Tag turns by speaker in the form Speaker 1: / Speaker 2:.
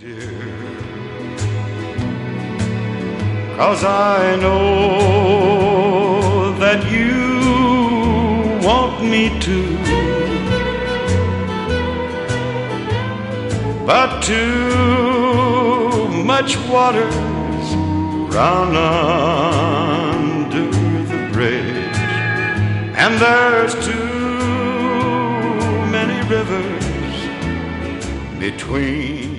Speaker 1: dear, 'cause I know that you want me to, but too much water's run under the bridge, and there's too many rivers between